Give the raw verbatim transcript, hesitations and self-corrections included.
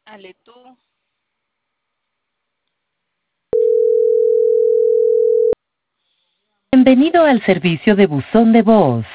Ale tú. Bienvenido al servicio de buzón de voz.